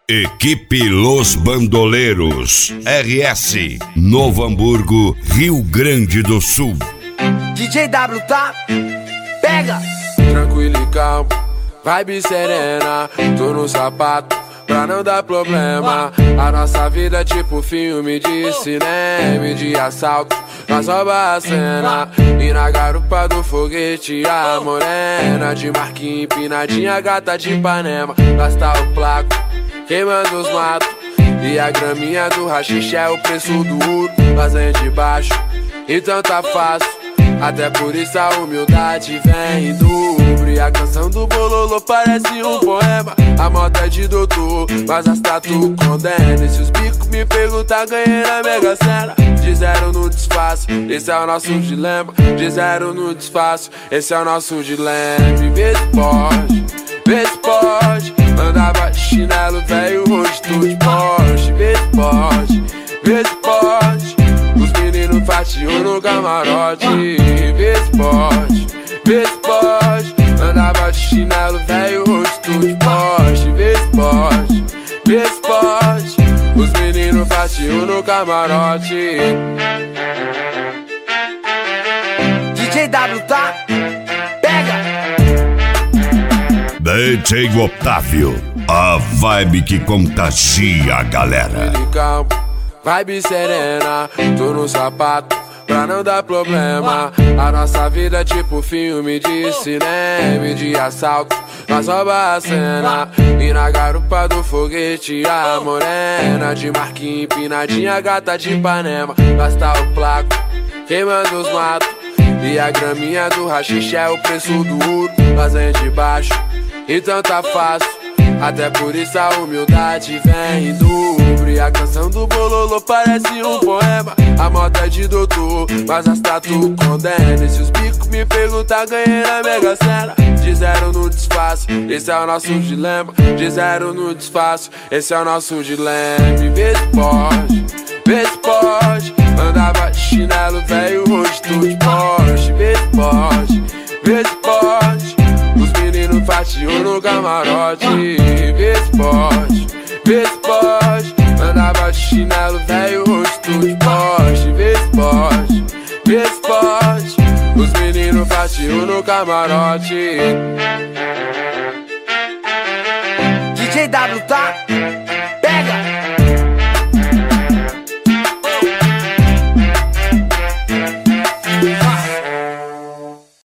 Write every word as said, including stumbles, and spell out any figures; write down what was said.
Equipe Los Bandoleiros, R S, Novo Hamburgo, Rio Grande do Sul. D J W, tá? Pega! Tranquilo e calmo, vibe serena, tô no sapato pra não dar problema. A nossa vida é tipo filme de cinema de assalto, nós rouba a cena. E na garupa do foguete a morena de marquinha empinadinha, gata de Ipanema. Nós tá o placo, queimando os matos, e a graminha do rachixe é o preço do ouro. Nós é de baixo, então tá fácil, até por isso a humildade vem em dobro. E a canção do bololô parece um poema. A moto é de doutor, mas as tatu condena. E se os bicos me perguntar, ganhei na Mega Sena. De zero no desfácil, esse é o nosso dilema. De zero no desfácil, esse é o nosso dilema. E vê se pode, vê se pode, andava de chinelo velho, hoje tô de Porsche. Vê se pode, vê se pode, os meninos fatiam no camarote. Vê se pode, vê se pode, andava de chinelo velho, hoje tô de Porsche. Vê se pode, vê se pode, os meninos fatiam no camarote. D J W, tá? Pega! D J Otávio, a vibe que contagia a galera. Calmo, vibe serena, tô no sapato pra não dar problema. A nossa vida é tipo filme de cinema de assalto, nós rouba a cena. E na garupa do foguete a morena de marquinha empinadinha, gata de Ipanema. Nós tá o placo, queimando os matos, e a graminha do rachixe é o preço do ouro. Nós é de baixo, então tá fácil, até por isso a humildade vem em dobro. E a canção do bololô parece um poema. A moto é de doutor, mas as tatu condena. E se os bicos me perguntar, ganhei na Mega Sena. De zero no desfácil, esse é o nosso dilema. De zero no desfácil, esse é o nosso dilema. E vê se pode, vê se pode, andava de chinelo velho, hoje tô de Porsche. Vê se pode, vê se pode, os meninos fatiam no camarote. Vê se pode, vê se pode, andava de chinelo velho, hoje tô de Porsche. Vê se pode, vê se pode, os meninos fatiam no camarote. D J W, tá?